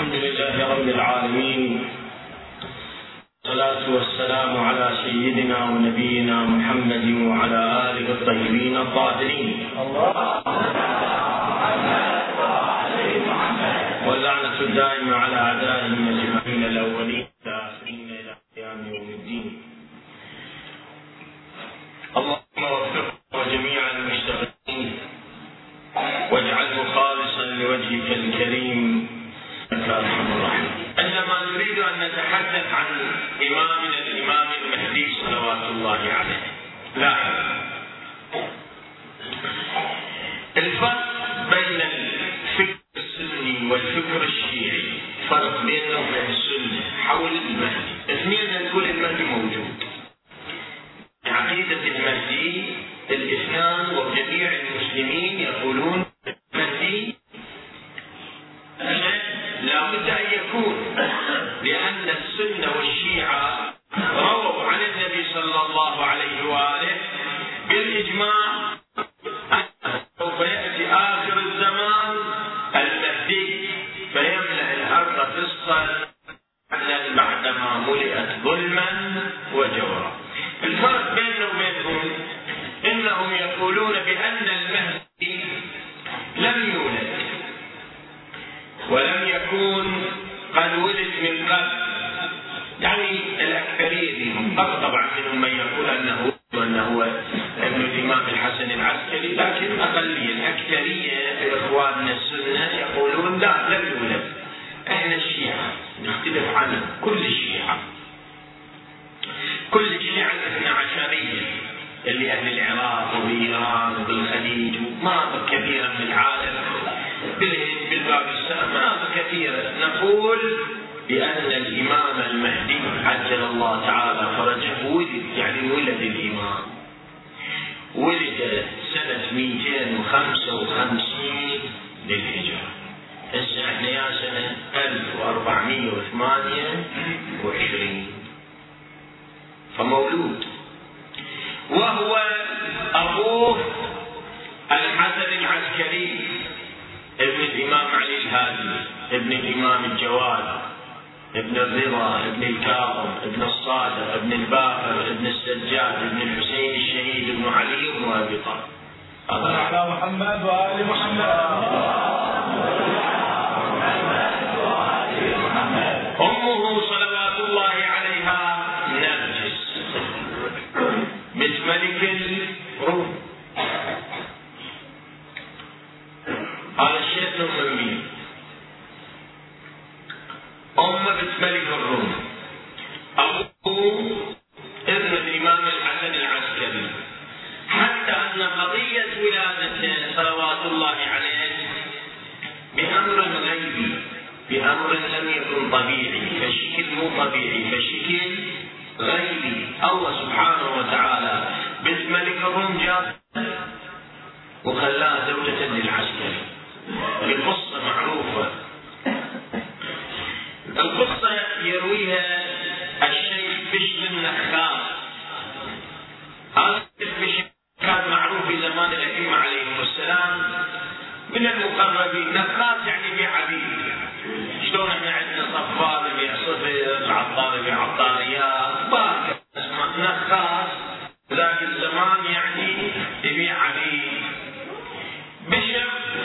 الحمد لله رب العالمين، والصلاة والسلام على سيدنا ونبينا محمد وعلى آله الطيبين الطاهرين، واللعنة الدائمة على أعدائهم أجمعين الأولين والآخرين إلى قيام يوم الدين. اللهم وفقنا وجميع المشتغلين واجعله خالصا لوجهك الكريم انك ارحم الراحمين. عندما نريد ان نتحدث عن امامنا الامام المهدي صلوات الله عليه، لاحظ الفرق بين الفكر السني والفكر الشيعي، فرق بينه وبين السنه حول المهدي. اثنين نقول المهدي موجود، عقيده المهدي الاثنان وجميع المسلمين يقولون المهدي لا بد ان يكون، لان السنه والشيعه رووا عن النبي صلى الله عليه واله بالاجماع انه سوف ياتي اخر الزمان المهدي فيملا الارض قسطا بعدما ملئت ظلما وجورا. الفرق بيننا وبينهم انهم يقولون بان المهدي لم يولد ولم يكون قد ولد من قبل، يعني الاكثريه منهم، طبعا منهم من يقول انه ابن الامام الحسن العسكري، لكن اقليه الاكثريه اخواننا السنه يقولون لا لم يولد. احنا الشيعه نختلف عن كل الشيعه، كل الشيعه الاثنى عشريه اللي اهل العراق وبايران وبالخليج ومناطق كثيره من العالم، بالهند بالباكستان مناطق كثيره، نقول بان الامام المهدي عجل الله تعالى فرجه ولد، يعني ولد الامام ولد سنه 255 للهجره. هسه احنا يا سنه 1428، فمولود، وهو أبوه الحسن العسكري ابن الإمام علي الهادي ابن الإمام الجواد ابن الرضا ابن الكاظم ابن الصادق ابن الباقر ابن السجاد ابن الحسين الشهيد ابن علي بن أبي طالب. على محمد وآل محمد. أمه صلوات الله عليها نرجس بنت ملك الروم. هذا الشيء من مين؟ بنت ملك الروم، أبوه ابن الإمام الحسن العسكري، حتى أن قضية ولادته صلوات الله عليه بأمر غيبي، بأمر لم يكن طبيعي، فالشكل مو طبيعي، فالشكل غيبي. الله سبحانه وتعالى بنت ملك الروم جاب وخلاها زوجة للعسكري. القصة معروفة، القصة يرويها الشيخ بشر النخاس. هذا بشر كان معروف في زمان الأئمة عليهم السلام من المقربين. نخاس يعني يبيع عبيد، شلون احنا عندنا صفار يبيع صفر، عطار يبيع عطاريات، نخاس ذاك الزمان يعني يبيع عبيد. بشر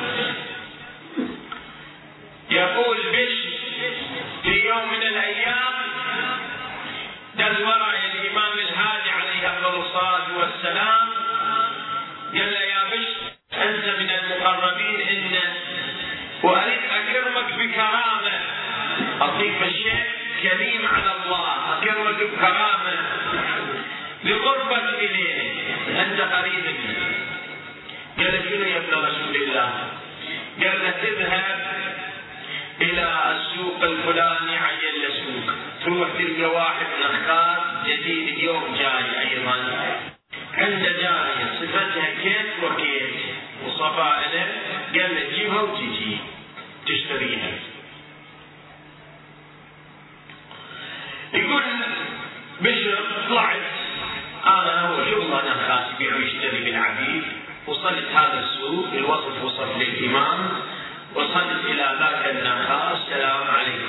يقول في يوم من الايام دز وراء الامام الهادي عليه افضل الصلاه والسلام، قال له يا بشر انت من المقربين إن واريد اكرمك بكرامه، اعطيك الشيء كريم على الله، اكرمك بكرامه لقربك اليه، انت قريب منه. قال له شنو يا ابن رسول الله؟ قال له تذهب الى السوق الفلاني، عين سوق، تروح تلقى واحد نخاس جديد اليوم جاي ايضا، عنده جاريه صفتها كيف وكيف وصفائله، قال له جيبها وتجي تشتريها. يقول بشر طلعت انا هو شغله نخاس يبيع ويشتري بالعبيد، وصلت هذا السوق، الوصف وصف للامام، وصلت الى ذاك النخاس، السلام عليك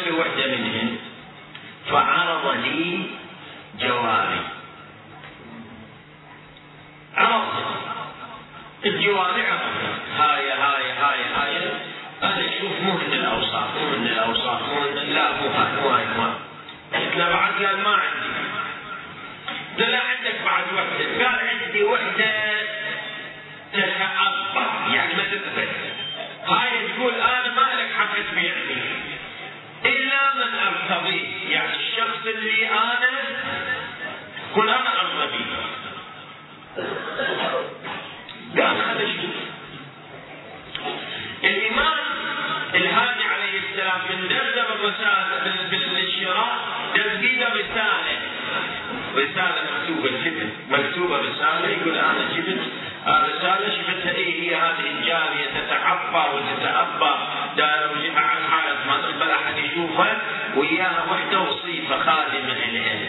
في وحدة منهن فعرض لي جواري، عرض الجواري، هاي أنا أشوف مو من الأوصاف، لا مو هاي قلت له بعد، قال ما عندي. قال لا عندك بعد وحدة، قال عندي وحدة تتعبر يعني ما تثبت، هاي تقول أنا ما لك حق تبيعني إلا من أرتضيه، يعني الشخص اللي أنا كل أنا أرضى به. قال خلي شوف الإمام الهادي عليه السلام من درجة بالرسالة بالشراء تزيد رسالة مكتوبة رسالة، يقول أنا جبت رسالة شفتها هي هذه الجارية تتعبى وتتأبى دار وجهها عن حالة ما تقبل أحد يشوفها، وإياها وحدة وصيفة خادمة إليها.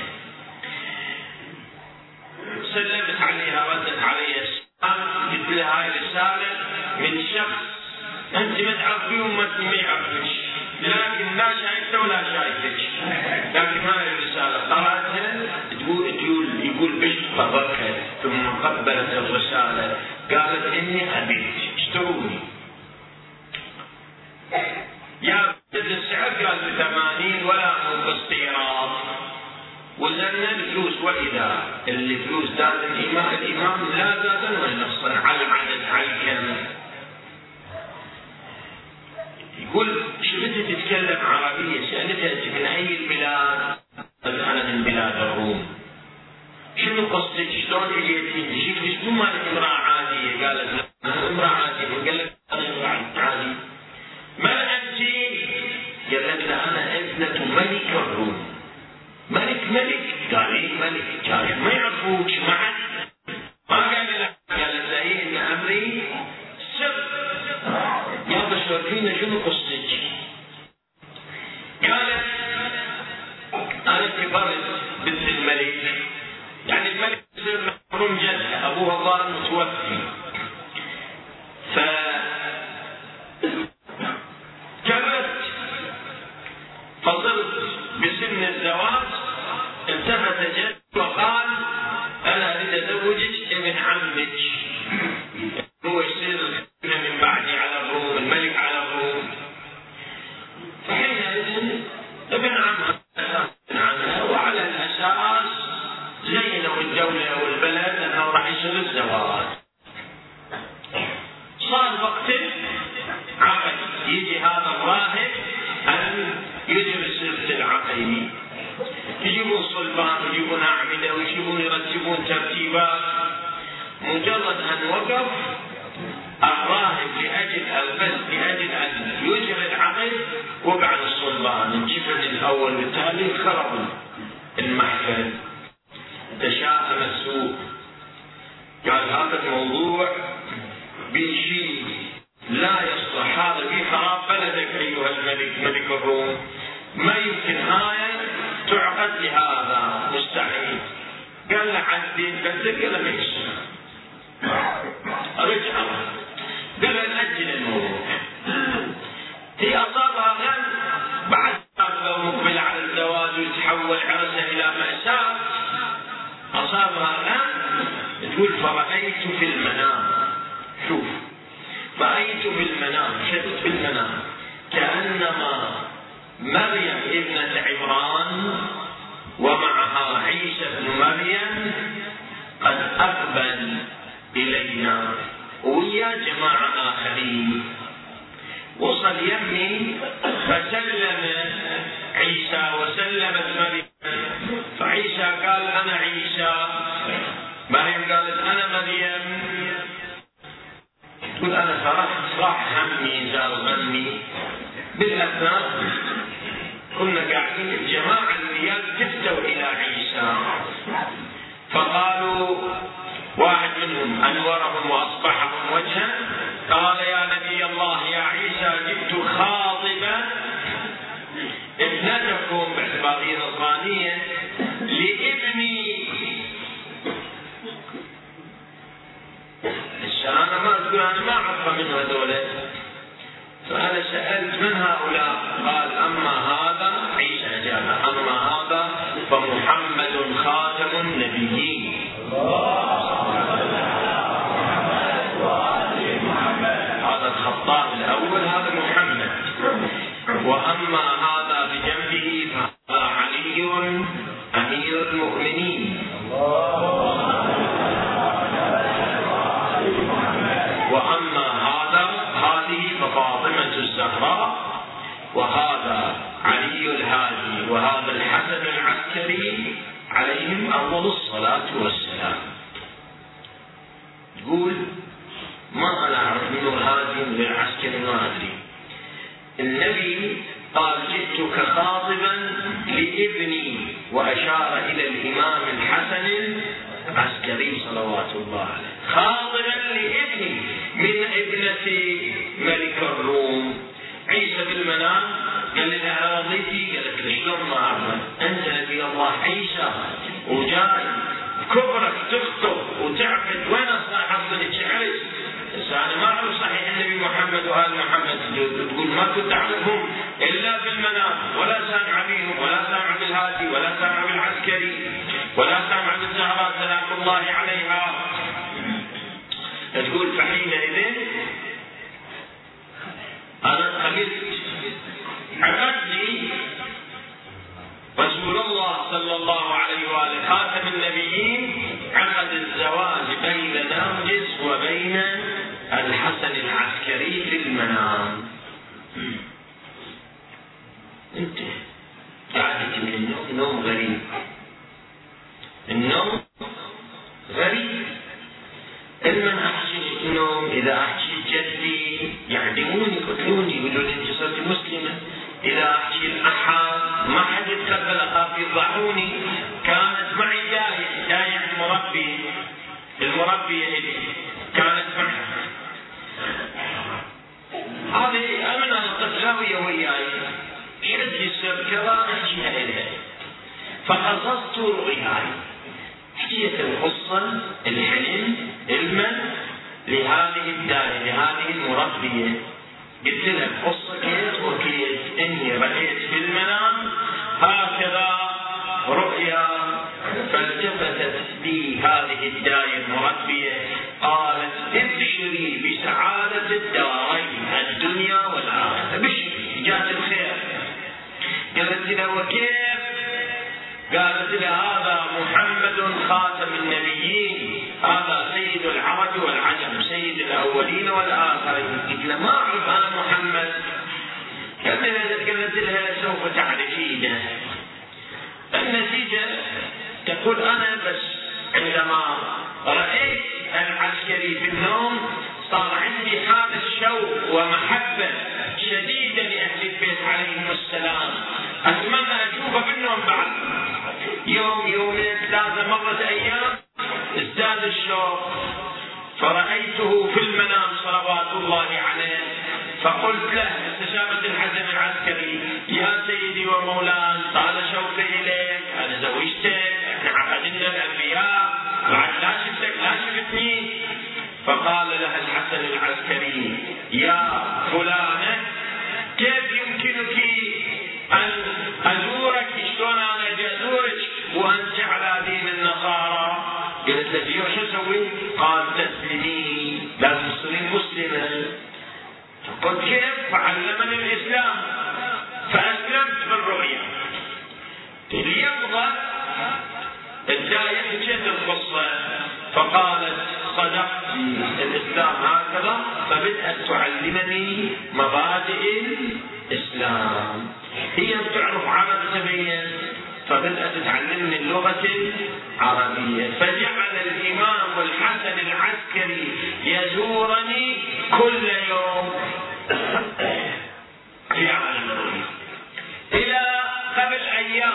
سلمت عليها، ردت علي السلام، قلت لها هاي رسالة من شخص أنت ما تعرفيه وما يعرفش، لكن لا شايفته ولا شايفك، لكن هاي الرسالة قرأتها يقول بشت بركة، ثم قبلت الرسالة قالت إني أبيك اشتروني. يا بدل السعر قال ب80 ولا مو باستيراد، وزننا الفلوس، وإذا الفلوس زاد الإمام لا زادا ولا نقصا على العدد على الكم. يقول شفتها تتكلم عربية، سألتها أنت من أي البلاد؟ أنا من بلاد الروم. شنو قصتك؟ شلون اجيتي؟ شفتك مو مالك امرأة عادية؟ قالت لا أنا امرأة عادية. قال لك أنا امرأة عادية. من أنت؟ قالت لا أنا ابنة ملك الروم. ملك؟ قال لي ملك، قال ما يعرفوك معك؟ ما قال لا. قالت لا إن أمري سر، يا بشرفينا شنو قصتك؟ قالت أنا كبرت بنت الملك، يعني الملك يصير محروم جدها، أبوها ظالم متوفي، فكبرت فصرت بسن الزواج. التفت جد وقال أنا أريد أزوجك ابن عمك، هو يصير من بعدي على الروم، الملك على الروم. فحينئذ ابن عمها وعلى الأساس زينوا الدولة والبلد أنه راح يصير الزواج. صار وقت عقد، يجي هذا الراهب أن يجري سيرة العقيم، يجيبون صلبان ويجيبون أعمدة ويجيبون يرتبون ترتيبات. مجرد أن وقف الراهب لأجل أن يجري العقد وقع الصلبان، انشفت الأول والتالي، خرب المحفل، تشاءم السوق. قال هذا الموضوع بشيء لا يصلح، هذا في خراب بلدك أيها الملك، ملك الروم، ما يمكن هاي تعقد لهذا، مستحيل. قال له عدين بنتك، قال له ماشي، رجع قال له نأجل الموضوع. هي أصابها غم بعد لو مقبل على الزواج ويتحول عرسها إلى مأساة، أصابها غم. تقول فرأيت في المنام، شوف رأيت في المنام، شفت في المنام كأنما مريم ابنة عمران ومعها عيسى بن مريم قد أقبل إلينا ويا جماعة آخرين. وصل يمي فسلم عيسى وسلمت مريم، فعيسى قال أنا عيسى، مريم قالت أنا مريم. تقول أنا فرحت، راح همي زال غمي. بالأثناء كنا قاعدين الجماعة اللي يلتفتوا إلى عيسى، فقالوا واحد منهم أنورهم وأصبحهم وجها، قال يا نبي الله يا عيسى جئت خاطبا ابنتكم باعتبارية نصرانية لابني. السلام ما تقول أنا ما أعرف من هذول، فأنا سألت من هؤلاء، قال أما هذا وهذا الحسن العسكري عليهم أفضل الصلاة والسلام. يقول ما أنا أعرف منه الهادي من العسكري ما أدري. النبي قال جئتك خاطبا لابني، وأشار إلى الإمام الحسن العسكري صلوات الله عليه، خاطبا لابني من ابنة ملك الروم. عيسى بالمنام قال لها رضيتي؟ قالت له شلون ما أعرف، أنت نبي الله عيسى وجاي كبرك تخطب وتعبد، وين حصلت شعرك؟ بس أنا ما أعرف صحيح النبي محمد وآل محمد، تقول ما كنت أعرفهم إلا في المنام، ولا سامع بهم ولا سامع بالهادي ولا سامع بالعسكري ولا سامع بالزهراء سلام الله عليها. تقول فحينئذ أنا قبلت، عقدني رسول الله صلى الله عليه وآله خاتم النبيين، عقد الزواج بين نرجس وبين الحسن العسكري في المنام. انت قاعدة من النوم نوم غريب، النوم غريب. لما احكي النوم، اذا احكي جدي يعدموني يقتلوني يقولوا لي انت صرت مسلمه، اذا احكي الاحد ما حد يتقبل، اخاف يفضحوني. كانت معي داية المربية إلي كانت معي، هذه أمنة القساوية وياي، شد السبكرة أحكيها إليها، فقصصت رؤياي، حكيت القصة الحلم علما لهذه الداية لهذه المربية. قلت لها القصة كيف وكيف، إني رأيت في المنام هكذا رؤيا، فالتفتت لي هذه الداية المربية قالت ابشري بسعادة الدارين الدنيا والآخرة، ابشري جاءت الخير. قالت لها وكيف؟ قالت لها هذا محمد خاتم النبيين، هذا سيد العرب والعجم، سيد الأولين والآخرين. قلت لها ما أعرف أنا محمد. قالت لها سوف تعرفينه. النتيجة تقول أنا بس عندما رأيت العسكري في النوم صار عندي حالة شوق ومحبة شديدة لأهل البيت عليهم السلام، أتمنى أشوفه بالنوم بعد يوم يومين ثلاثة، مرت أيام ازداد الشوق، فرأيته في المنام صلوات الله عليه، فقلت له استشافة الحسن العسكري يا سيدي ومولاي طال شوقي إليك، أنا زوجتك، احنا عقدنا الأنبياء، بعد لا شفتك لا شفتني. فقال لها الحسن العسكري يا فلانة كيف يمكنك أن أزورك؟ شلون أنا أجي أزورك وأنت على دين النصارى؟ قلت له شو أسوي؟ قال تسلمي، لازم تصيرين مسلمة. قلت كيف؟ فعلمني الإسلام فأسلمت بالرؤيا. ليقضى الداعية حكيت القصة فقالت صدقت الإسلام هكذا، فبدأت تعلمني مبادئ الإسلام. هي بتعرف عرب تبين، فبدأت تعلمني اللغة العربية، فجعل الإمام الحسن العسكري يزورني كل يوم في عالم الرؤيا. إلى قبل أيام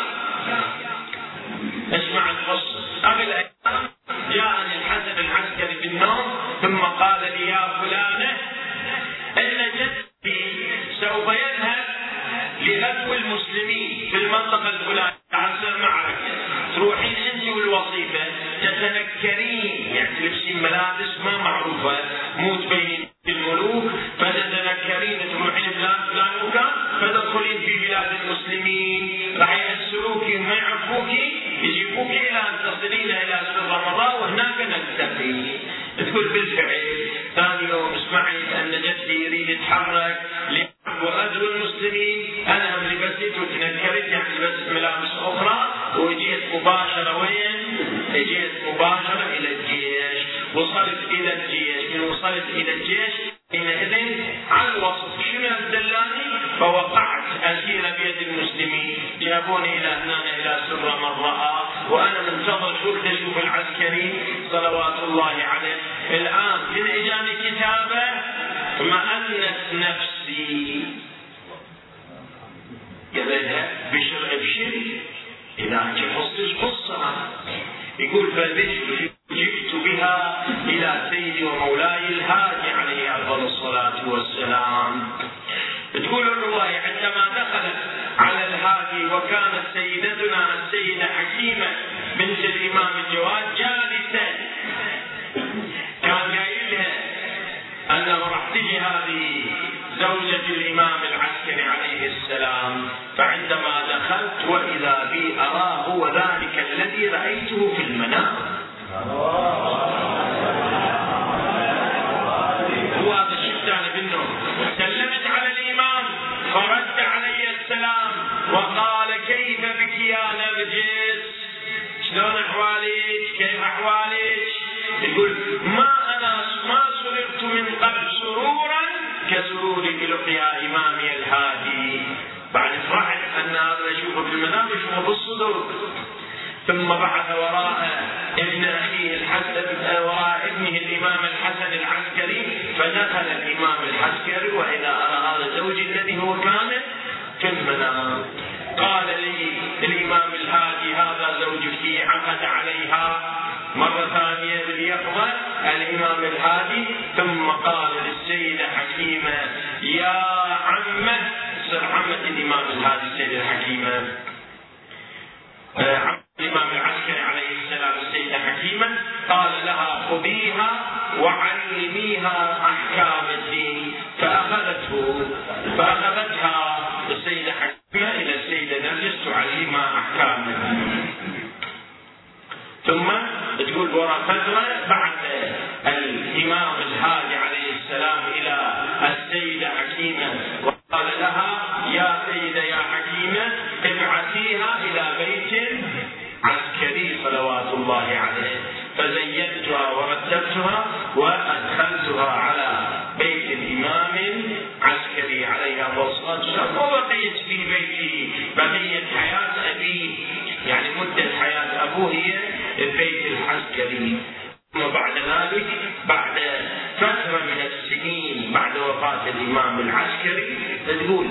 اسمع القصة، قبل أيام جاءني الحسن العسكري في النوم ثم قال لي يا فلانة إن جدي سوف يذهب لغزو المسلمين في المنطقة الفلانية، عسى معركة، تروحين أنت والوظيفة تتنكرين، يعني تلبسين ملابس ما معروفة مو تبينين الملوك، فتتنكرين تروحين فلان مكان، فتدخلين في بلاد المسلمين، راح يأسروك ما يعرفوك، يجيبوك إلى أن تصلين إلى سر رمضان وهناك نلتقي. تقول بالفعل ثاني يوم اسمعي أن جدي يريد يتحرك وغزو المسلمين، أنا لبست وتنكرت، يعني لبست ملابس أخرى وجيت مباشرة. وين؟ جيت مباشرة إلى الجيش، وصلت إلى الجيش. من وصلت إلى الجيش حينئذ على الوصف شنو الدلاني، فوقعت أسير بيد المسلمين، جابون ودوني إلى هنا إلى سرة من رأى، وأنا منتظر شوف أشوف العسكري صلوات الله عليه. الآن من إجاني كتابه مأنت نفسي، قبلها بشر أبشر إذا كفصتش قصة. يقول فجئت بها إلى سيدي ومولاي الهادي عليه أفضل الصلاة والسلام. تقول الرواية عندما دخلت على الهادي وكانت سيدتنا السيدة حكيمة بنت الإمام الجواد جالسة، كان قايلها أنه راح تجي هذه زوجة الإمام العسكري عليه السلام. فعندما دخلت وإذا بي أراه هو ذلك الذي رأيته في المنام. هو هذا الشفت أنا بالنوم. سلمت على الإمام فرد علي السلام وقال كيف بك يا نرجس، شلون أحوالك، كيف أحوالك؟ يقول ما سررت من قبل سرورا كسروري بلقيا إمامي الهادي. بعد فرحت أن هذا يشوفه في المنام يشوفه بالصدور. ثم بعث وراء ابن أخيه الحسن، وراء ابنه الإمام الحسن العسكري، فدخل الإمام العسكري وإذا أرى هذا زوجي الذي هو كان في المنام. قال لي الإمام الهادي هذا زوجك، عقد عليها مرة ثانية باليقظة الإمام الهادي. ثم قال للسيدة حكيمة يا عمة، صار عمة الإمام الهادي السيدة حكيمة، عمة الإمام العسكري عليه السلام السيدة حكيمة، قال لها خذيها وعلميها أحكام الدين. فأخذتها السيدة حكيمة إلى السيدة نرجس تعلمها أحكام الدين. ثم تقول ورا فترة بعد الإمام الهادي عليه السلام إلى السيدة حكيمة وقال لها يا سيدة يا حكيمة ابعثيها إلى بيت عسكري صلوات الله عليه. فزينتها ورتبتها وأدخلتها على بيت الإمام العسكري عليه الصلاة والسلام. وبقيت في بيته بقية حياة أبيه، يعني مدة حياة أبوه هي البيت العسكري. ثم بعد ذلك بعد فترة من السنين بعد وفاة الإمام العسكري تقول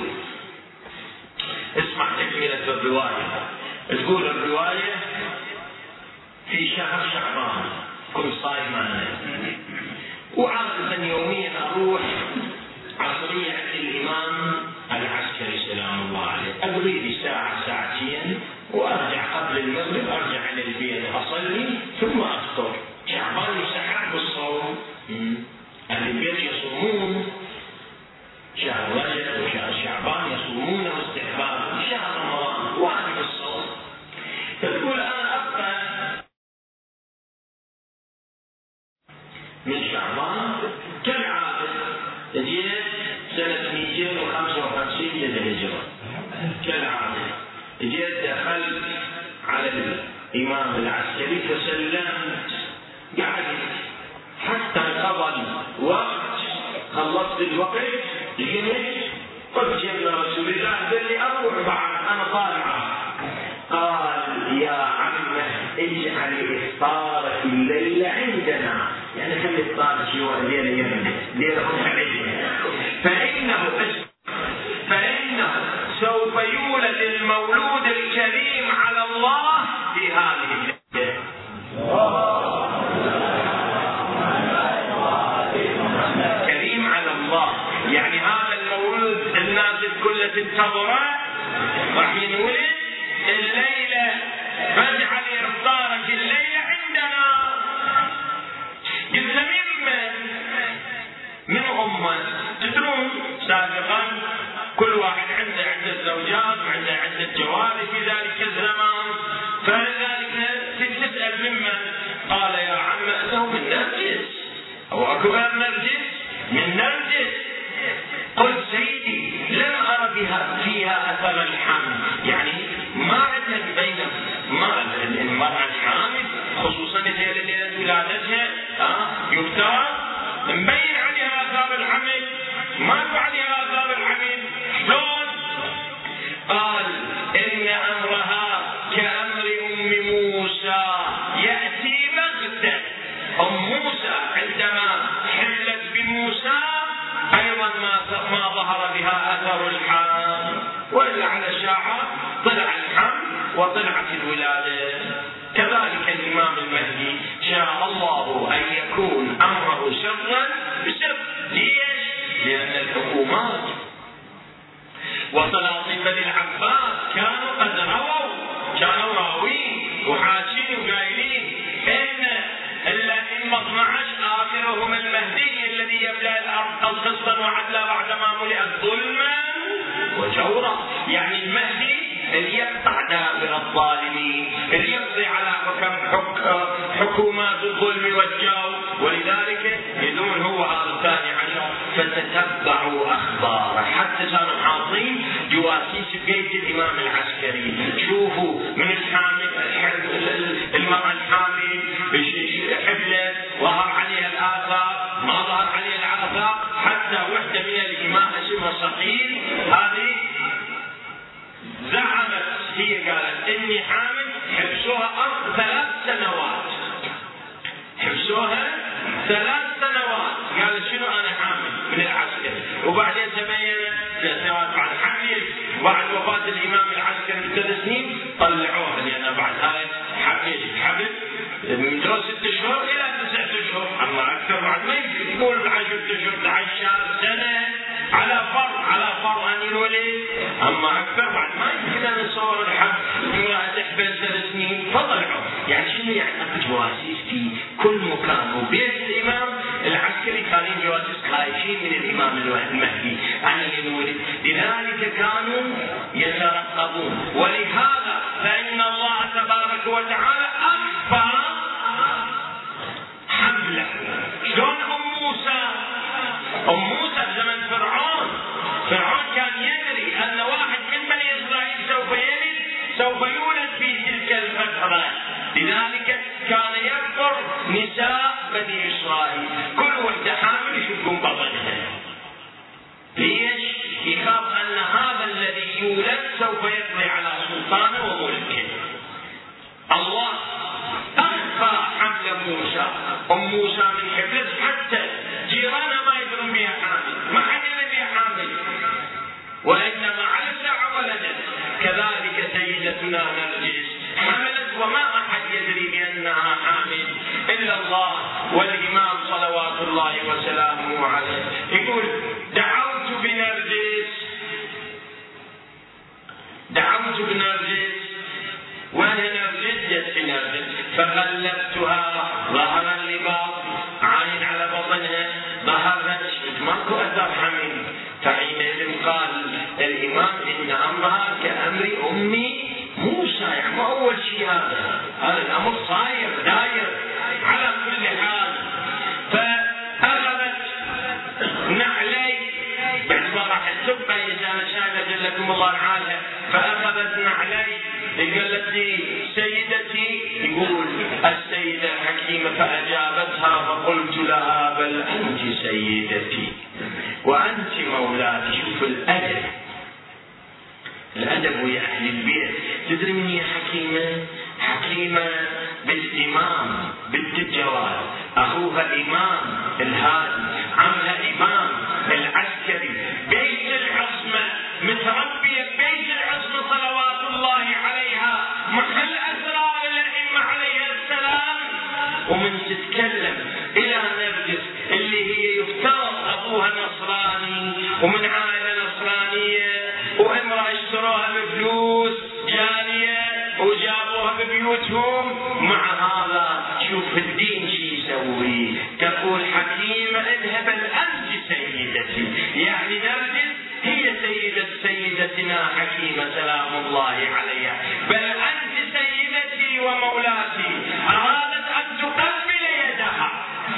اسمع تكملة الرواية. تقول الرواية في شهر شعبان كنت صايمة، وعادة يوميا أروح عصرية عند الإمام العسكري سلام الله عليه، أقضي لي ساعة ساعتين وأرجع قبل المغرب، أرجع إلى البيت أصلي ثم أفطر. شعبان يسحب بالصوم، أهل البيت يصومون شهر رجب وشهر شعبان يصومون واستحباب، شهر رمضان واجب الصوم. تقول أنا أبقى من شعبان كالعادة، جيت سنة 255 للهجرة كالعادة، جيت دخلت على الإمام العسكري فسلمت، قعدت حتى قضى الوقت، خلصت الوقت قمت قلت يا ابن رسول الله قال لي أروح بعد أنا طالعة. قال يا عمه اجعل إفطارك الليلة عندنا، يعني خلي إفطارك شيء ليلة يمنى ليلة فإنه سوف يولد المولود الكريم على الله في هذه الليلة. كريم على الله يعني هذا المولود الناس كلها تنتظره راح ينولد الليلة، فاجعل إفطارك الليلة عندنا. قلت من أمة تدرون سابقا كل واحد عنده عدة زوجات وعنده عدة جواري في ذلك الزمان، فلذلك تسأل ممن؟ قال يا عم أنه من نرجس أو أكبر نرجس من نرجس. قلت سيدي لم أرى فيها أثر الحمل، يعني ما عندنا بين ما المرأة الحامل خصوصا ليلة ولادتها يفترض مبين عليها آثار الحمل، ما عليها آثار الحمل. شلون؟ قال إن أمرها وطلعت الولادة. كذلك الإمام المهدي شاء الله أن يكون أمره سرا بسر. ليش؟ لأن الحكومات وسلاطين بني العباس كانوا قد كانوا راوين وحاشين وقايلين إن الأئمة 12 آخرهم المهدي الذي يملأ الأرض قسطا وعدلا بعدما ملئت ظلما وجورا. يعني المهدي اللي يقطع دابر الظالمين، اللي يقضي على حكومات الظلم والجور. ولذلك يدون هو هذا الثاني عشر. فتتبعوا أخباره حتى كانوا حاضرين جواسيس بيت الإمام العسكري. شوفوا من المرأة الحامل حبلت ظهر عليها الآثار، ما ظهر عليها الآثار. حتى وحدة من الإمام اسمها صقيل، هذه زعمت، هي قالت إني حامل. حبسوها 3 سنوات، حبسوها 3 سنوات. قالت شنو أنا حامل من العسكري. وبعدين تبين بعد حمل بعد وفاة الإمام العسكري ب3 سنين طلعوها، لأن بعد هاي حبل من 6 أشهر إلى 9 أشهر. أما أكثر بعد ما يقول 10 أشهر 11 سنة على فرض أن الولد. أما أكثر بعد ما يمكن نصور الحب تحبل 3 سنين فطلعوا. يعني شنو يعني جواسيس في كل مكان. وبيت الإمام العسكري كانوا جواسيس خايفين من الإمام المهدي أن ينولد، لذلك كانوا يترقبون. ولهذا فإن الله تبارك وتعالى أخفى حمله. شلون أم موسى بزمن فرعون كان يدري أن واحد من بني إسرائيل سوف يولد في تلك الفترة. لذلك كان يذكر نساء بني إسرائيل كل وحدة حامل يشقون بطنها. ليش؟ يخاف أن هذا الذي يولد سوف يقضي على سلطانه وملكه. الله أخفى حمل موسى. أم موسى من حفلت حتى جيرانها ما يدرون بها حامل، ما حد يدري بها حامل، وإنما على الساعة ولدت. كذلك سيدتنا نرجس حملت وما أحد يدري بأنها حامل إلا الله والإمام صلوات الله وسلامه عليه. يقول دعوت بنرجس وأنا نرجس فغلبتها ظهر اللباس عين على بطنها ظهر ماكو أثر حمل. فحينئذ قال الإمام إن أمرها كأمر أمي موسى. يعني ما أول شيء هذا الأمر صاير داير على كل حال. فأخذت نعلي بعد ما راح السبة إذا شاهد لكم الله تعالى. فأخذت نعلي قالت لي سيدتي. يقول السيدة الحكيمة فأجابتها فقلت لها بل أنت سيدتي وأنت مولاتي. شوف الأدب ويا أهل البيت. تدري من هي حكيمة بالإمام بنت الجواد، أخوها إمام الهادي، عمها إمام العسكري، بيت العصمة، متربية بيت العصمة صلوات الله عليها، محل أسرار الأئمة عليه السلام. ومن تتكلم إلى نرجس اللي هي يفترض أبوها نصراني ومن عائلة نصرانية وامرأة اشتروها بفلوس جارية وجابوها ببيوتهم. مع هذا شوف الدين شي يسوي. تقول حكيمة اذهب أنت سيدتي. يعني نرجس هي سيدتنا حكيمة سلام الله عليها. بل أنت سيدتي ومولاتي. أرادت أن تقبل يدها.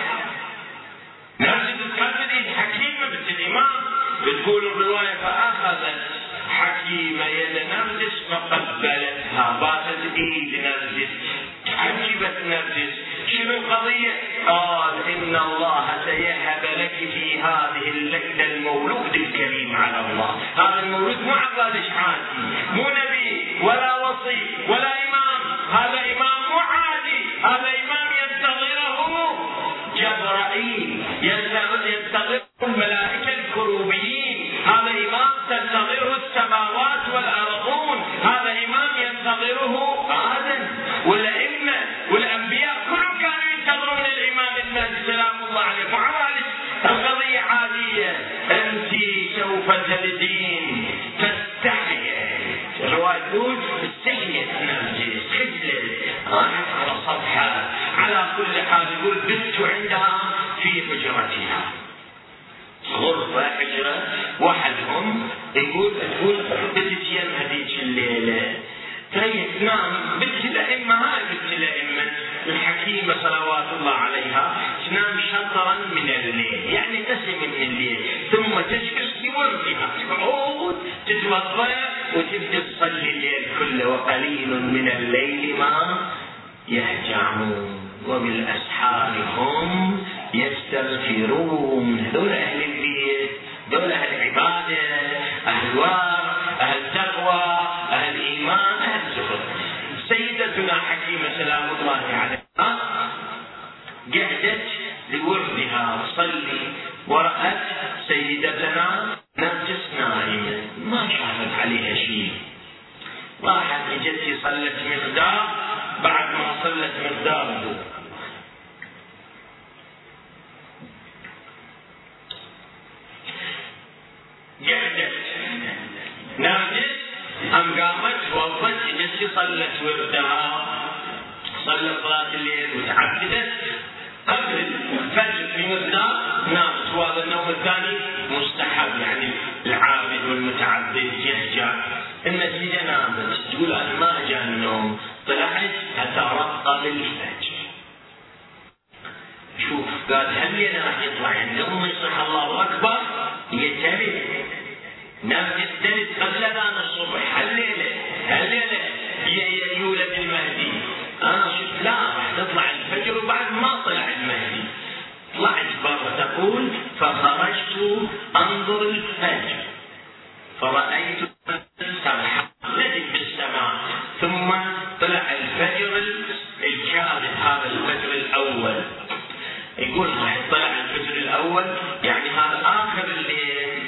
نرجس تقبل يد حكيمة بنت الإمام. بتقول الرواية فأخذت حكيمة يد نرجس فقبلتها. باتت ايد نرجس. عجبت نرجس. شنو القضية؟ قال إن الله سيهب لك في هذه الليلة المولود الكريم على الله. هذا المولود مو عباد عادي، مو نبي ولا وصي ولا إمام. هذا إمام مو عادي، هذا إمام ينتظره جبرائيل، ينتظره الملائكة الكروبيين. هذا إمام تنتظره السماوات والأرضون. هذا إمام ينتظره والأئمة والأنبياء كلهم كانوا ينتظرون الإمام المهدي سلام الله عليه. وعوالد القضية عادية. أنت سوف تلدين فاستحيا. الرواية تقول استحيت نرجس خجلت على صفحة. على كل حال يقول بت عندها في حجرتها غرفة حجرة وحدهم. يقول بتت يم هذيك الليلة تريد تنام. بنت الأئمة هاي بنت الأئمة الحكيمة صلوات الله عليها تنام شطرا من الليل يعني قسم من الليل ثم تجلس في وردها تعود تتوضا وتبدأ تصلي الليل كله. وقليل من الليل ما يهجعون وبالأسحار هم يستغفرون. دول أهل البيت، دول أهل العبادة، أهل الورع، أهل التقوى، أهل الإيمان، أهل الزهد. سيدتنا حكيمة سلام الله عليها قعدت لوردها وصلي ورأت سيدتنا نرجس نائمة ما شافت عليها شيء. راحت اجت صلت مقدار. بعد ما صلت مقدار قعدت نرجس هم قامت ووقت اجت صلت وردها صلت صلاة الليل وتعبدت. قبل الفجر في مقدار نامت. وهذا النوم الثاني مستحب يعني العابد والمتعبد يهجع. النتيجة نامت. تقول أنا ما جاء النوم طلعت أترقب الفجر. شوف قال هل راح يطلع عندهم يصح الله أكبر يتلد نام الثلث قبل أذان الصبح. هالليلة يولد المهدي. أنا شفت لا راح تطلع الفجر وبعد ما طلع المهدي. طلعت برا تقول فخرجت أنظر الفجر فرأيت سبحة نزل بالسماء ثم طلع الفجر الكاذب. هذا الفجر الأول. يقول راح طلع الفجر الأول يعني هذا آخر الليل.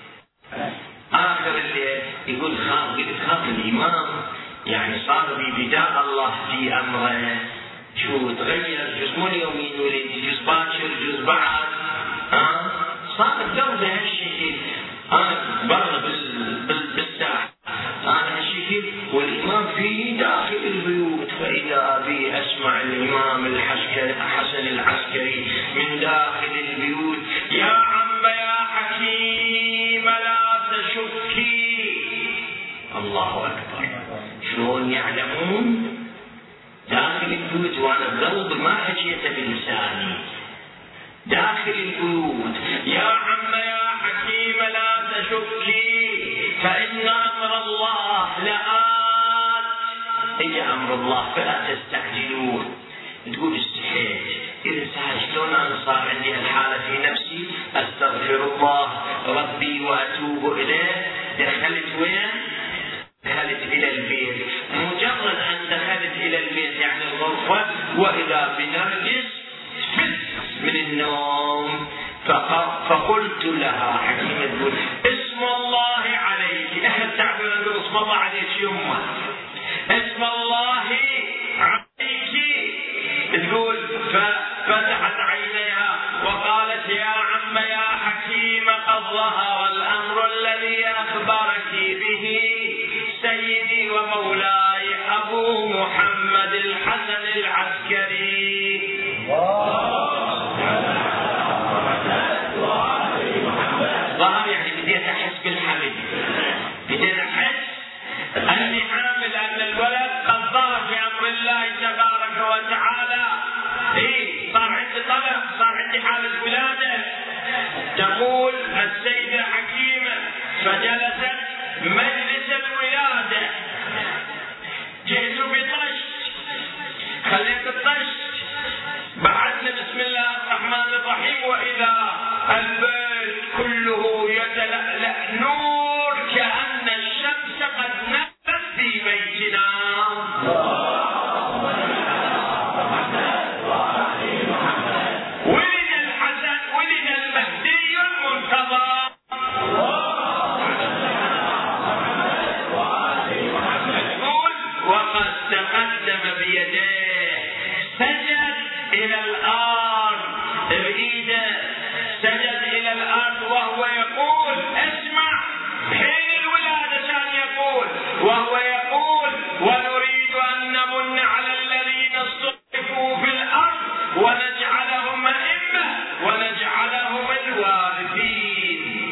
يقول خاف الإمام يعني صار ببداء الله في أمره. شو تغير جزء من يومين ولد جزء باكر جزء بعد. صار الدولة هالشكل. أنا برا بالساحة أنا هالشكل والإمام في داخل البيوت. فإذا بي أسمع الإمام حسن العسكري من داخل البيوت يا عم يا حكيم لا تشكي. الله أكبر. شلون يعلمون داخل البيوت وأنا بقلب ما حكيت بلساني. داخل البيوت يا عم يا حكيم لا تشكي فإن أمر الله لآت. إجا أمر الله فلا تستعجلوه. تقول استحيت إذا سهل شلون أنا صار عندي الحالة في نفسي أستغفر الله ربي وأتوب إليه. دخلت وين؟ دخلت إلى البيت. مجرد أن دخلت إلى البيت يعني الغرفة وإذا بنرجس من النوم. فقلت لها حكيمة تقول اسم الله عليك. احنا تعبير نقول اسم الله عليك يمه اسم الله عليك. تقول ففتحت عينيها وقالت يا عم يا حكيم قد ظهر الأمر الذي أخبرك به سيدي ومولاي أبو محمد الحسن العسكري. ظهر يعني بديت أحس بالحمد. بديت أحس أني عامل أن تقدم بيديه، سجد إلى الأرض بإيده، سجد إلى الأرض وهو يقول، اسمع حين الولادة كان يقول، وهو يقول: ونريد أن نمن على الذين استضعفوا في الأرض ونجعلهم أئمة ونجعلهم الوارثين.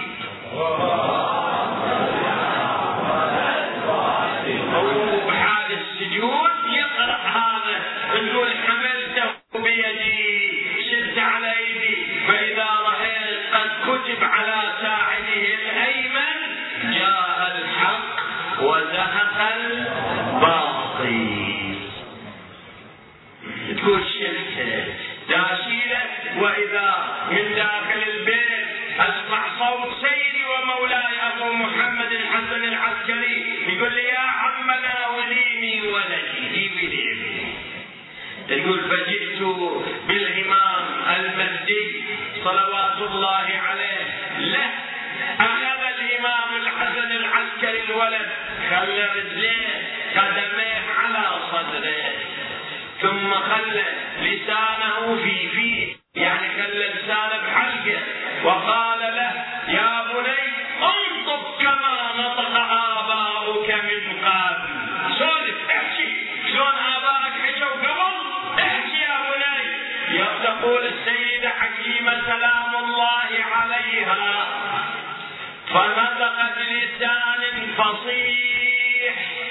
وبحال السجود يقرأ هذا، يقول: حملته بيدي، شدت على يدي، فإذا رأيت قد كتب على ساعده الأيمن جاء الحق وزهق الباطل. تقول شفته داشيله، وإذا من داخل البيت أسمع صوت سيدي ومولاي أبو محمد الحسن العسكري يقول لي: يا عمنا وليني ولدي وليني. تقول: فجئت بالإمام المهدي صلوات الله عليه له، أخذ الإمام الحسن العسكري الولد، خلى رجليه قدميه على صدره، ثم خلى لسانه في فيه، يعني خلى لسانه بحلقه، وقال له: يا بني انطق كما نطق آباؤك من قبل. سولف، احكي شلون آبائك حكوا قبل، احكي يا بني. تقول السيدة حكيمة سلام الله عليها: فنطق بلسان فصيح: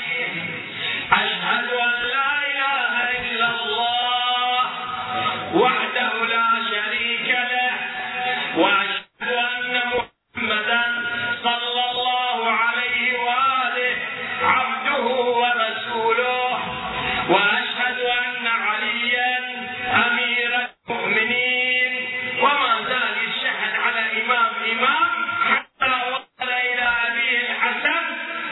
أشهد أن لا إله إلا الله وحده لا شريك له، وأشهد أن محمدا صلى الله عليه وآله عبده ورسوله، وأشهد أن عليا أمير المؤمنين. وما زال يشهد على إمام حتى وصل إلى أبيه الحسن،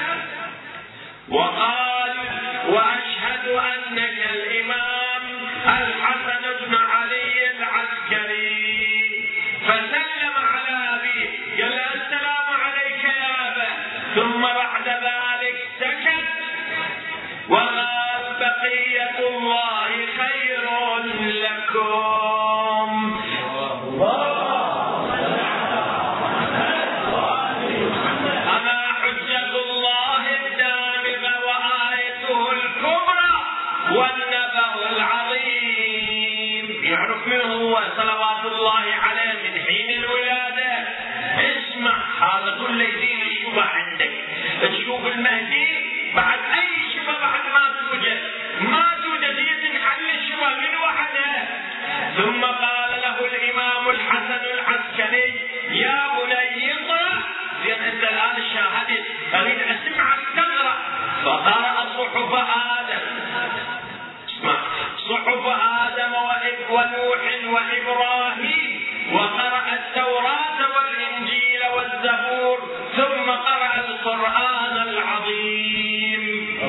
وقال: وأشهد أنك الإمام الحسن بن علي العسكري. فسلم على أبيه، قال: السلام عليك يا أبا. ثم بعد ذلك سكت وقال: بقية الله خير لكم. أنا حجة الله الدامغة وآيته الكبرى والنبأ العظيم. يعرف من هو صلوات الله عليه من حين الولادة. اسمع، هذا كله يزيل الشبه عندك. تشوف المهدي بعد أي شبه بعد ما توجد تنحل الشبه من وحده. ثم قال له الإمام الحسن العسكري: يا بني اقرأ. لأن أنت الآن شاهدت، أريد أسمعك تقرأ. فقرأ صحف آدم، اسمع، صحف آدم ونوح وإبراهيم، وقرأ التوراة والإنجيل والزبور، ثم قرأ القرآن العظيم.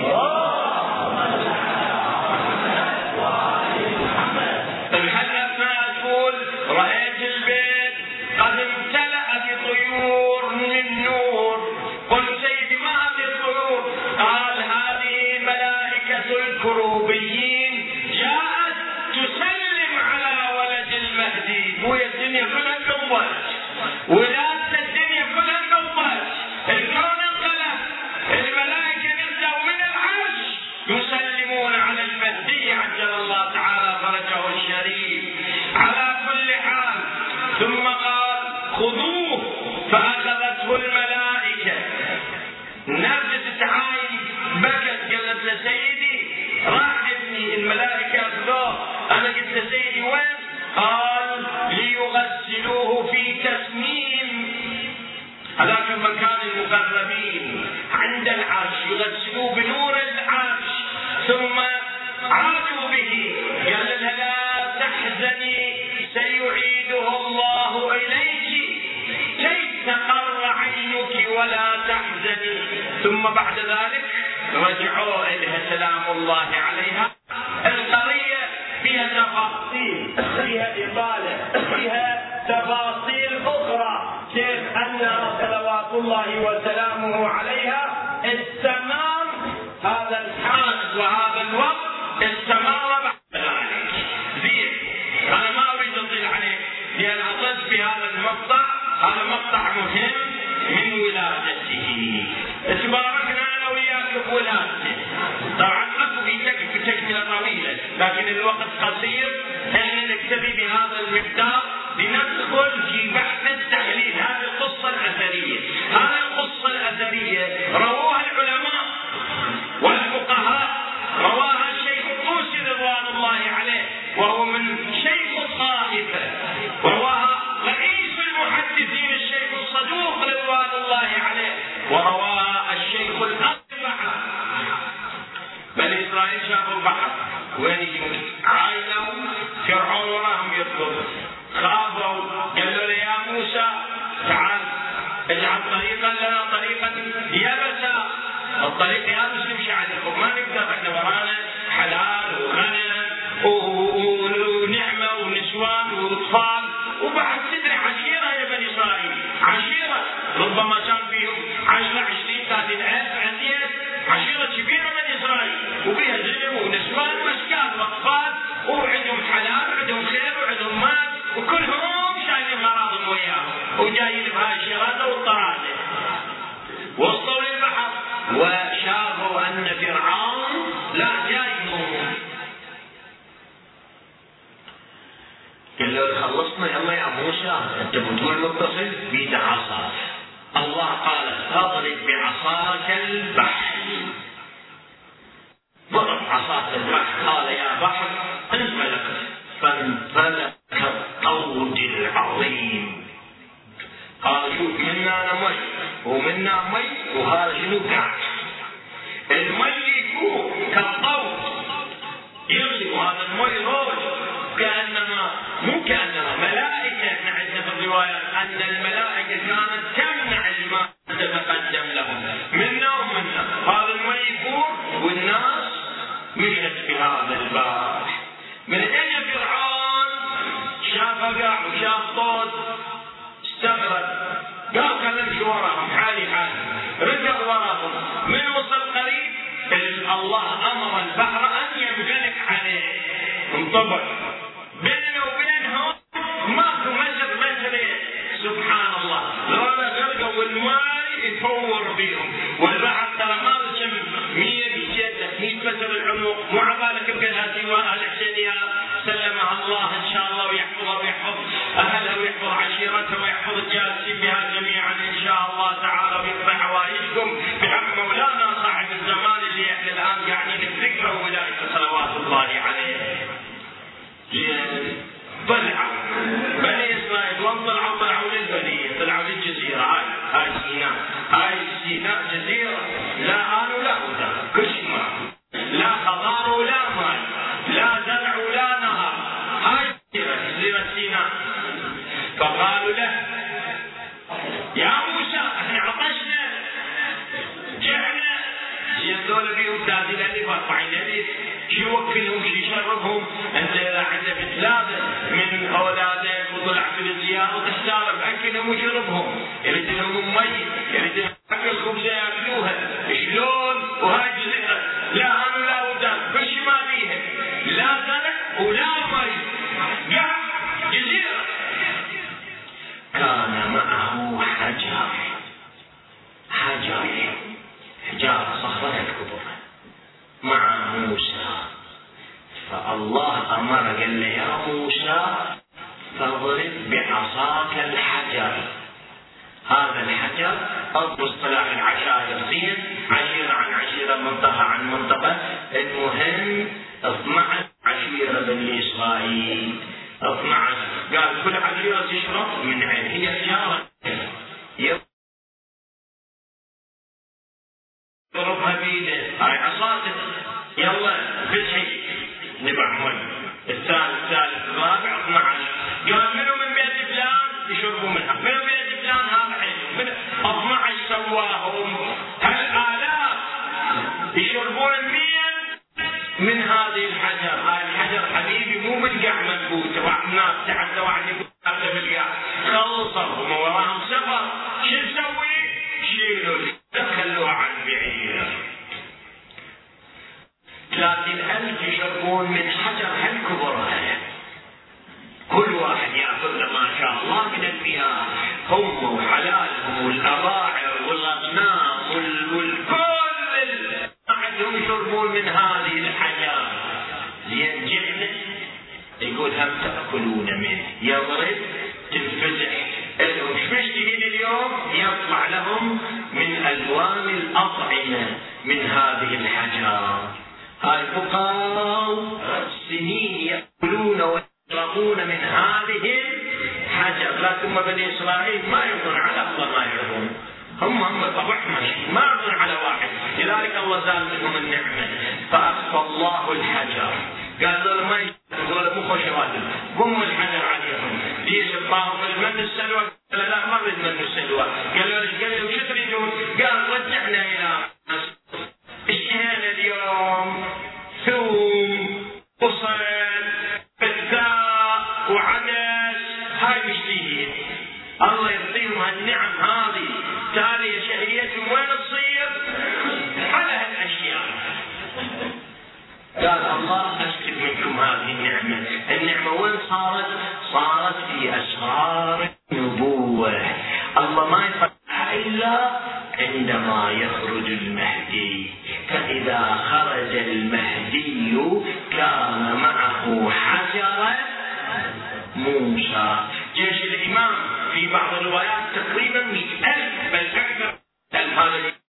الحلقة تقول: رأيت البيت قد امتلأ بطيور من نور. قل: سيدي ما هذه الطيور؟ قال: هذه ملائكة الكروبيين جاءت تسلم على ولد المهدي. ويا الدنيا كلها انقلبت، ولادة الدنيا كلها انقلبت، الكون انقلب، الملائكة نزلوا من العرش يسلمون على المهدي عجل الله تعالى فرجه الشريف. على كل حال، ثم قال: خذوه. فأخذته الملائكة، نزلت تعاين، بكت، قالت له: سيدي راح ابني. الملائكة أخذوه. أنا قلت له: سيدي وين؟ قال: ليغسلوه في تسنيم. هذاك المكان المقربين عند العرش، يغسلوه بنور العرش. ثم عادوا به، قال لها: لا تحزني، سيعيده الله إليك كي تقر عينك ولا تحزني. ثم بعد ذلك رجعوا إليها سلام الله عليها. القضية فيها تفاصيل، فيها إطالة، فيها تفاصيل أخرى، كيف أن صلوات الله وسلامه عليها التمام هذا الحادث وهذا لكن الوقت قصير، احنا نكتفي بهذا المقدار لندخل في بحث التحليل. هذه القصة الأثرية، هذه القصة الأثرية رواها العلماء والفقهاء، رواها الشيخ الطوسي رضوان الله عليه وهو من شيخ الطائفة، ورواها رئيس المحدثين الشيخ الصدوق رضوان الله عليه، ورواها الشيخ الأكبر. بني إسرائيل شافوا البحر وين يجون، عاينوا فرعون وراهم يطلب، خافوا، قالوا له يا موسى تعال اجعل طريقا لنا طريقا يبسا، الطريق يابس نمشي عليكم، ما نقدر، احنا ورانا حلال وغنم ونعمه ونسوان واطفال، وبعد تدري عشيره يا بني اسرائيل، عشيره ربما كان فيهم 10-20-30,000 عندية، عشيره كبيره بني اسرائيل وفيها زلم ونسوان واشكال واطفال، وعندهم حلال وعندهم خير وعندهم مال، وكلهم شايلين اغراضهم وياهم وجايين بهاي الشراده والطراده. وصلوا للبحر وشافوا ان فرعون لا جاي يموت، قال له خلصنا يلا يا موسى، انت بتقول متصل بيد عصا، الله قال اضرب بعصاك البحر، ضرب عصاك البحر، قال يا بحر انفلق، فانفلق كالطود العظيم. قال شوف منا انا مي ومنا مي، وهذا شنو قاع، المي يكون كالطود يغلي، وهذا المي روج كانما مو كانما ملائكه. احنا عندنا في الروايات ان الملائكه كانت تمنع الماء تتقدم لهم منا ومنا، هذا المي يكون والناس مشت بهذا البحر. من اجل فرعون شاف قاع وشاف طود استغرب، قال خلينا نمشي وراهم حالي حالي، ركض وراهم، من وصل قريب الله امر البحر ان ينغلق عليه، انطبق بيننا وبينهم ماكو مجرى، سبحان الله، لولا غرقوا والماء يفور بيهم، والبحر ترى ما كم 100 بجده 100 متر العمق، مو عبالك بهالهاتي الحسينيه سلمها الله ان شاء الله ويحفظها ويحفظ اهلها ويحفظ عشيرتها ويحفظ الجالسين بها جميعا ان شاء الله تعالى، ويقضي حوائجكم بحق مولانا صاحب الزمان اللي احنا الان قاعدين نذكره ولايته صلوات الله عليه. طلعوا بني اسرائيل وين طلعوا؟ طلعوا للبريه، طلعوا للجزيره، هاي سيناء، هاي سيناء جزيره لا آن ولا هدى، كل شيء معه، لا خضار ولا ماء، لا زرع ولا نهر، هاي جزيره سيناء. فقالوا له يا موسى احنا عطشنا جعنا، يدول بيهم 30,000-40,000، شو يوكلهم شو يشربهم، انت اذا عندك ثلاثه من اولادك وطلع في الزياره وتستغرب اكلهم وشربهم، يريد لهم مي، يريد لهم اكل خبزه ياكلوها، شلون؟ وهاي جزيره لا هان ولا ودان، كل شيء ما بيها، لا زرع ولا مي، قاع جزيره. كان معه حجار صخره الكبر مع موسى، فالله امر قال له يا موسى فاضرب بعصاك الحجر. هذا الحجر باصطلاح العشائر صين، عشيره عن عشيره، منطقه عن منطقه، المهم 12 عشيره بني اسرائيل، 12 قال كل عشيره تشرب من عين، هي حجاره يضربها بيده، هاي عصاتك يلا فتحي نبع مي، الثالث الرابع 12 قال منو من بيت فلان يشربوا منها، منو بيت فلان هذا حلو، من 12 سواهم، هالالاف يشربون من هذه الحجر. هاي الحجر حبيبي مو بالقاع مكبوته، واحد ناس تحت واحد يقول هذا بالقاع، خلصوا وما وراهم سفر، شو نسوي؟ شيلوا خلوها عن بعير. 30,000 يشربون من حجر هالكبر، كل واحد ياكل ما شاء الله من المياه، هم وحلالهم والأراعي والأصنام والكل عندهم يشربون من هذه الحجر. زين جئنا لم تأكلون منه. يضرب تنفزع لهم شمشتين اليوم يطلع لهم من ألوان الأطعمة من هذه الحجار. هاي بقوا سنين يأكلون ويشربون من هذه الحجر، لكن بني إسرائيل ما يرضون على الله، ما يرضون، هم طبعهم ما يرضون على واحد، لذلك الله زال منهم النعمة فأخفى الله الحجر. قال له ما يقول مو خوش راتب، قم الحجر عليهم ليش الطاهم المن السلوى؟ قال لا ما اريد من السلوى. قال له وش تريدون؟ قال رجعنا الى اشتهينا اليوم ثوم بصل فتاء وعدس، هاي مشتهين. الله يعطيهم هالنعم هذه، تالي شهيتهم وين تصير؟ على هالاشياء. قال الله أسلب منكم هذه النعمة. النعمة وين صارت؟ صارت في أسرار النبوة. الله ما يطلعها إلا عندما يخرج المهدي، فإذا خرج المهدي كان معه حجر موسى. جيش الإمام في بعض الروايات تقريبا 100,000 بل أكثر. هذا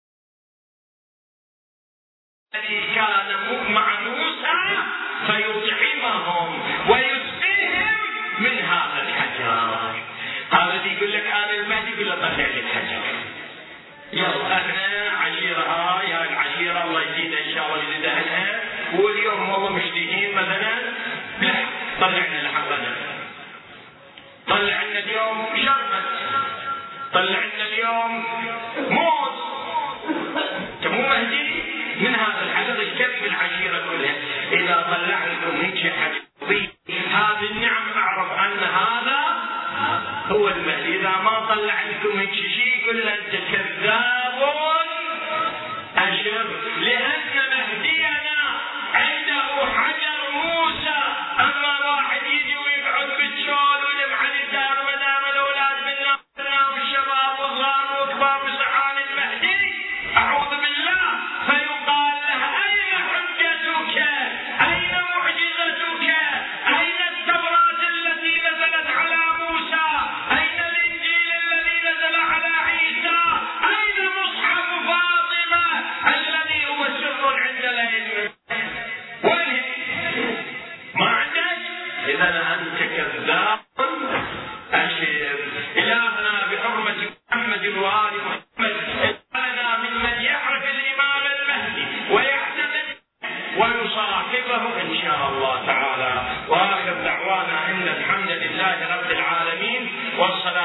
الذي كان مع موسى فيطعمهم ويسقيهم من هذا الحجر. هذا يقول لك انا المهدي، يقول له طلع لي الحجر. يلا احنا عشيره، هاي العشيره الله يزيدها ان شاء الله يزيد اهلها، واليوم والله مشتهين مثلا طلع لنا لحظنا، طلع لنا اليوم شربت، طلع لنا اليوم موز. انت مو مهدي من هذا الحجر يكفي العشيره كلها. اذا طلع لكم هيك حجر هذه النعم اعرف ان هذا هو المهدي. اذا ما طلع لكم هيك شيء يقول له انت كذاب اشر، لان مهدينا عنده حجر موسى. اما واحد يجي ويقعد بالشول ويلمع الدار ودار الاولاد بالنار والشباب والصغار والكبار بصحان المهدي، اعوذ بالله، فيقال له اين حجتك؟ اين معجزتك؟ اين التوراة التي نزلت على موسى؟ اين الانجيل الذي نزل على عيسى؟ اين مصحف فاطمة الذي هو سر عند الائمة؟ وين ما عندك؟ اذا انت كذاب اشر. الهنا بحرمة محمد وآل محمد اجعلنا ممن يعرف الامام المهدي ويعتقد ويصاحبه ان شاء الله تعالى. واخر دعوانا ان الحمد لله رب العالمين والصلاة